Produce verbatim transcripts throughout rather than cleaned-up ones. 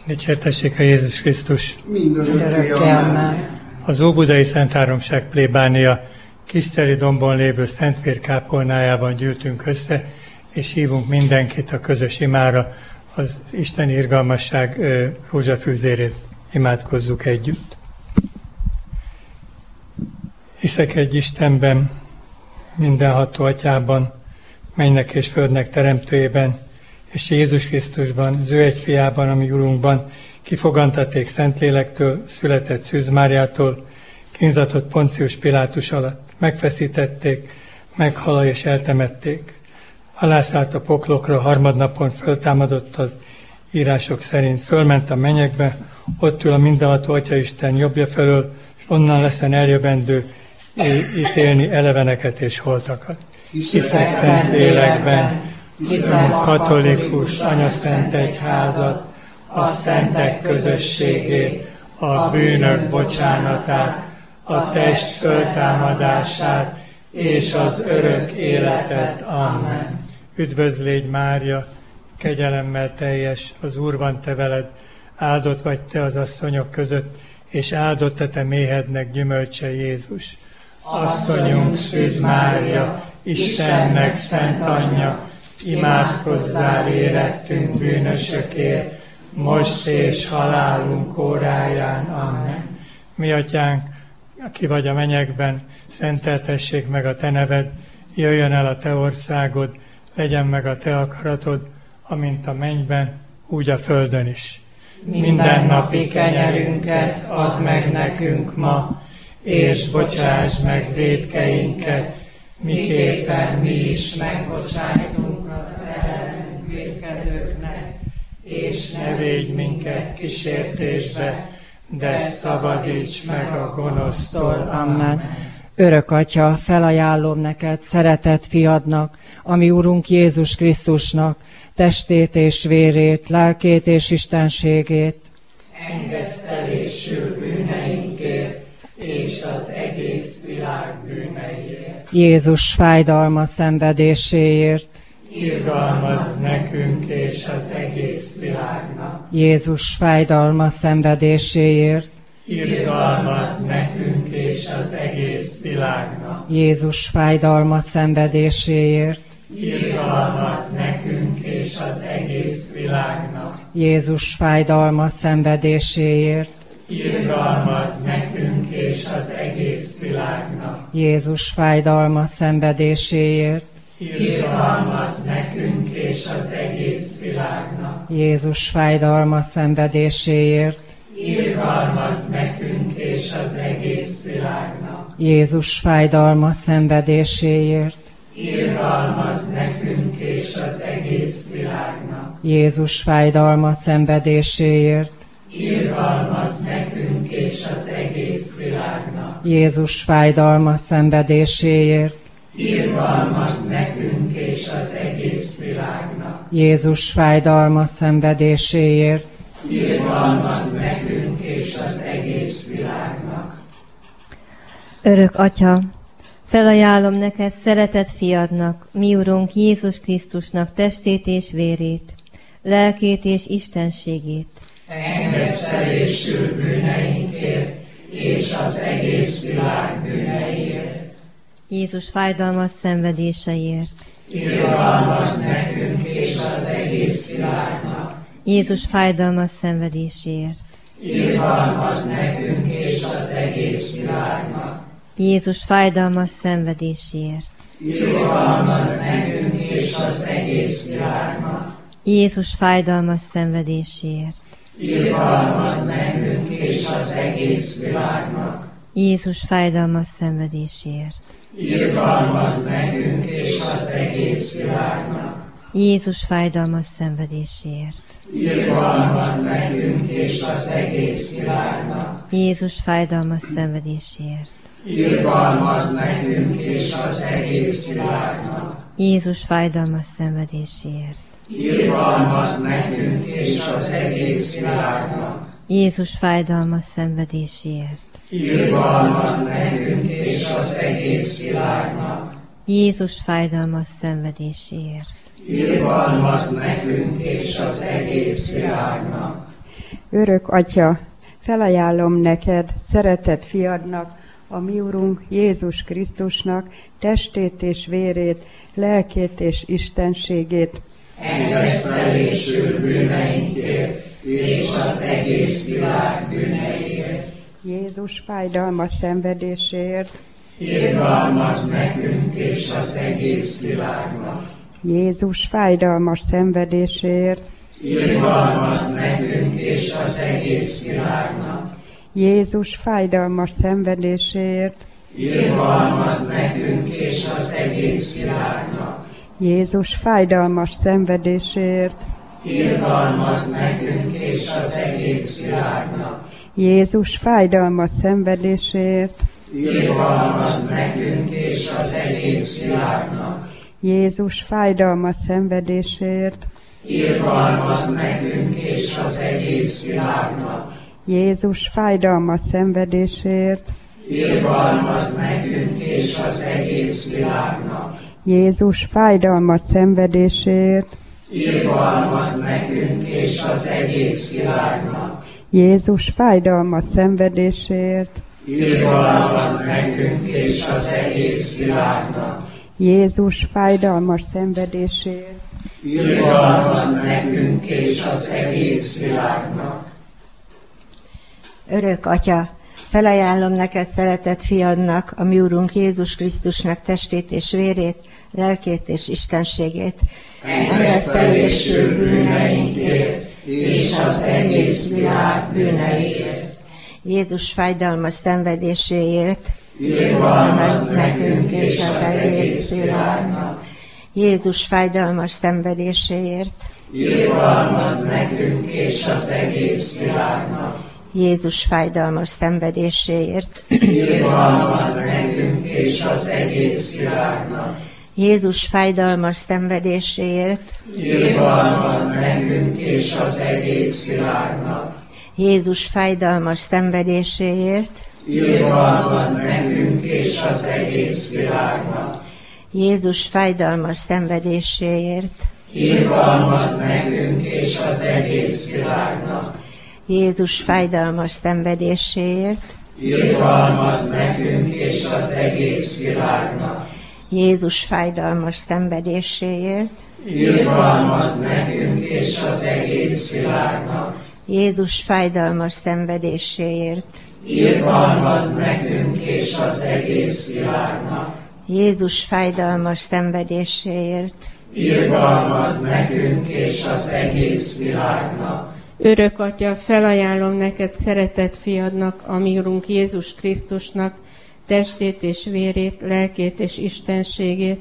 Dicsértessék a Jézus Krisztus! Mindörökké amen. Az Óbudai Szent Háromság plébánia Kiszteli dombon lévő Szentvér kápolnájában gyűltünk össze, és hívunk mindenkit a közös imára, az Isten irgalmasság rózsafűzérét imádkozzuk együtt. Hiszek egy Istenben, mindenható Atyában, mennynek és földnek teremtőjében, és Jézus Krisztusban, az ő egy fiában, ami Urunkban, kifogantaték Szentlélektől, született Szűz Máriától, kínzatott Poncius Pilátus alatt, megfeszítették, meghalva és eltemették. Alászállt a poklokra, harmadnapon föltámadott az írások szerint, fölment a mennyekbe, ott ül a mindenható Atyaisten jobbja felől, és onnan leszen eljövendő ítélni eleveneket és holtakat. Hiszek szent lélekben, hiszem a katolikus anyaszent egyházat, a szentek közösségét, a bűnök bocsánatát, a test föltámadását és az örök életet. Amen. Üdvözl légy, Mária, kegyelemmel teljes, az Úr van te veled, áldott vagy te az asszonyok között, és áldott a te méhednek gyümölcse Jézus. Asszonyunk, Szűz Mária, Istennek szent anyja, imádkozzál érettünk bűnösökért, most és halálunk óráján. Amen. Mi atyánk, aki vagy a mennyekben, szenteltessék meg a te neved, jöjjön el a te országod, legyen meg a te akaratod, amint a mennyben, úgy a földön is. Minden napi kenyerünket add meg nekünk ma, és bocsáss meg vétkeinket, miképpen mi is megbocsájtunk az ellenünk vétkezőknek, és ne védj minket kísértésbe, de szabadíts meg a gonosztól. Amen. Örök Atya, felajánlom neked szeretett fiadnak, ami Urunk Jézus Krisztusnak, testét és vérét, lelkét és istenségét. Engesztelésül bűneinkért, és az egész világ bűneiért. Jézus fájdalma szenvedéséért. Irgalmazz nekünk és az egész világnak. Jézus fájdalma szenvedéséért. Irgalmazz nekünk és az egész világnak. Jézus fájdalma szenvedéséért. Irgalmazz nekünk és az egész világnak. Jézus fájdalma szenvedéséért. Irgalmazz nekünk és az egész világnak. Jézus fájdalma szenvedéséért. Irgalmazz nekünk és az egész világnak. Jézus fájdalma szenvedéséért. Irgalmazz nekünk és az egész világnak. Jézus fájdalma szenvedéséért. Irgalmazz nekünk és az egész világnak. Jézus fájdalma szenvedéséért. Irgalmazz nekünk és az egész világnak. Jézus fájdalma szenvedéséért. Irgalmazz nekünk és az egész világnak. Jézus fájdalma szenvedéséért. Irgalmazz nekünk és az egész világnak. Örök Atya, felajánlom neked szeretett fiadnak, mi Urunk Jézus Krisztusnak testét és vérét, lelkét és istenségét. Engesztelésül bűneinkért, és az egész világ bűneiért. Jézus fájdalmas szenvedéseiért. Irgalmazz nekünk és az egész világnak. Jézus fájdalmas szenvedéséért. Irgalmazz nekünk és az egész világnak. Jézus fájdalmas szenvedéséért. Irgalmazz nekünk és az egész világnak. Jézus fájdalmas szenvedéséért. Irgalmazz nekünk és az egész világnak. Jézus fájdalmas szenvedéséért. Irgalmazz nekünk és az egész világnak. Jézus fájdalmas szenvedéséért. Irgalmazz nekünk és az egész világnak. Jézus fájdalmas szenvedéséért. Irgalmazz nekünk és az egész világnak. Jézus fájdalmas szenvedéséért. Irgalmazz nekünk és az egész világnak. Jézus fájdalmas szenvedéséért. Irgalmazz nekünk és az egész világnak. Jézus fájdalmas szenvedéséért. Irgalmazz nekünk és az egész világnak. Örök Atya, felajánlom neked, szeretett fiadnak, a mi Urunk Jézus Krisztusnak testét és vérét, lelkét és istenségét. Engesztelésül bűneinkért, és az egész világ bűneiért. Jézus fájdalmas szenvedéséért. Irgalmazz nekünk és az egész világnak. Jézus fájdalmas szenvedéséért. Irgalmazz nekünk és az egész világnak. Jézus fájdalmas szenvedéséért. Irgalmazz nekünk és az egész világnak. Jézus fájdalmas szenvedéséért. Irgalmazz nekünk és az egész világnak. Jézus fájdalmas szenvedéséért. Irgalmazz nekünk és az egész világnak. Jézus fájdalmas szenvedéséért. Irgalmazz nekünk és az egész világnak. Jézus fájdalmas szenvedéséért. Irgalmazz nekünk és az egész világnak. Jézus fájdalmas szenvedéséért. Irgalmazz nekünk és az egész világnak. Jézus fájdalmas szenvedéséért. Irgalmazz nekünk és az egész világnak. Jézus fájdalmas szenvedéséért. Irgalmazz nekünk és az egész világnak. Örök Atya, felajánlom neked, szeretett fiadnak, a mi Urunk Jézus Krisztusnak testét és vérét, lelkét és istenségét. Engesztelésül bűneinkért, és az egész világ bűneiért. Jézus fájdalmas szenvedéséért. Irgalmazz nekünk és az egész világnak. Jézus fájdalmas szenvedéséért. Irgalmazz nekünk és az egész világnak. Jézus fájdalmas szenvedéséért. Irgalmazz nekünk és az egész világnak. Jézus fájdalmas szenvedéséért. Irgalmazz nekünk és az egész világnak. Jézus fájdalmas szenvedéséért. Irgalmazz nekünk és az egész világnak. Jézus fájdalmas szenvedéséért. Irgalmazz nekünk és az egész világnak. Jézus fájdalmas szenvedéséért. Irgalmazz nekünk és az egész világnak. Jézus fájdalmas szenvedéséért. Irgalmazz nekünk és az egész világnak. Jézus fájdalmas szenvedéséért. Irgalmazz nekünk és az egész világnak. Jézus fájdalmas szenvedéséért. Irgalmazz nekünk és az egész világnak. Örök Atya, felajánlom neked, szeretett fiadnak, a mi Urunk Jézus Krisztusnak testét és vérét, lelkét és istenségét,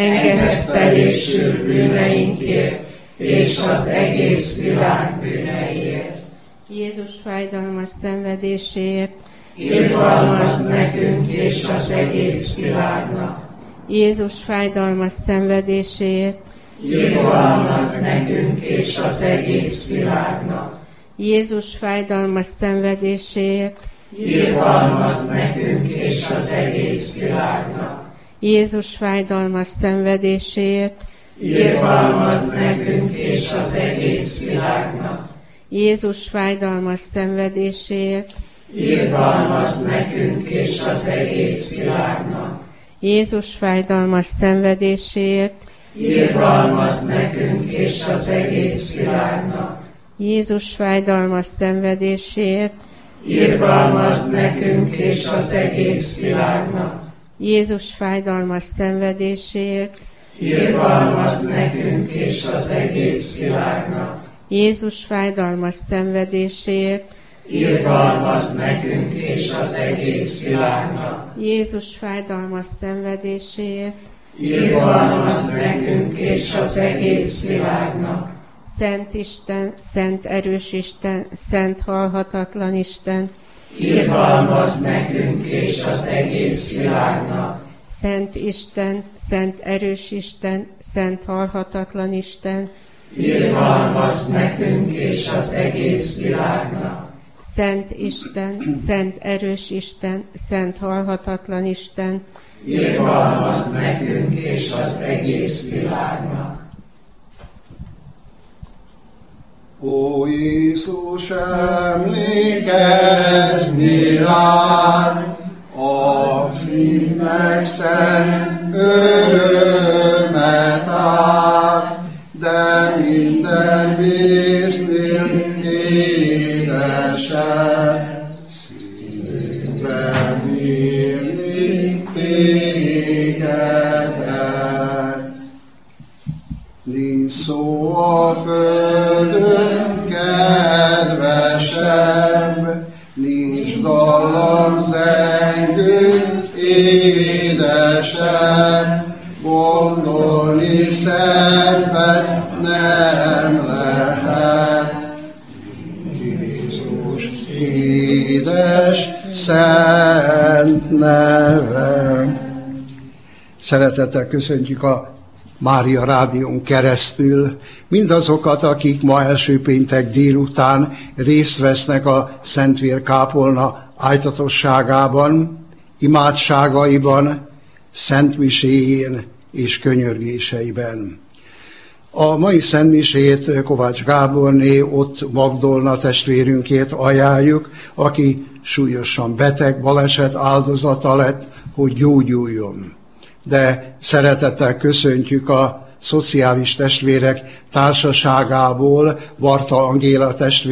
engesztelésül bűneinkért, és az egész világ bűneiért. Jézus fájdalmas szenvedéséért. Irgalmazz nekünk és az egész világnak. Jézus fájdalmas szenvedéséért. Irgalmazz nekünk és az egész világnak. Jézus fájdalmas szenvedéséért. Irgalmazz nekünk és az egész világnak. Jézus fájdalmas szenvedéséért. Irgalmazz nekünk és az egész világnak. Jézus fájdalmas szenvedéséért. Irgalmazz nekünk és az egész világnak. Jézus fájdalmas szenvedéséért. Irgalmazz nekünk és az egész világnak. Jézus fájdalmas szenvedéséért. Irgalmazz nekünk és az egész világnak. Jézus fájdalmas szenvedéséért. Irgalmazz nekünk és az egész világnak. Jézus fájdalmas szenvedéséért. Irgalmazz nekünk és az egész világnak. Jézus fájdalmas szenvedéséért. Irgalmazz nekünk és az egész világnak. Szent Isten, szent erős Isten, szent halhatatlan Isten, irgalmazz nekünk és az egész világnak. Szent Isten, szent erős Isten, szent halhatatlan Isten, irgalmazz nekünk és az egész világnak. Szent Isten, szent erős Isten, szent halhatatlan Isten, irgalmazz nekünk és az egész világnak. Ó Jézus, emlékezni rád, a fénynek szent örömet ad, de minden víznél édesebb, szívbe vírni tégedet. Nincs szó a földön kedvesebb, nincs dallam zengő édesebb, gondolni szebbet nem lehet. Jézus édes szent nevem. Szeretettel köszöntjük a Mária Rádión keresztül mindazokat, akik ma első péntek délután részt vesznek a Szentvér kápolna ájtatosságában, imádságaiban, szentmiséjén és könyörgéseiben. A mai szentmisét Kovács Gáborné ott Magdolna testvérünkét ajánljuk, aki súlyosan beteg, baleset áldozata lett, hogy gyógyuljon. De szeretettel köszöntjük a Szociális Testvérek Társaságából Varta Angéla testvérét,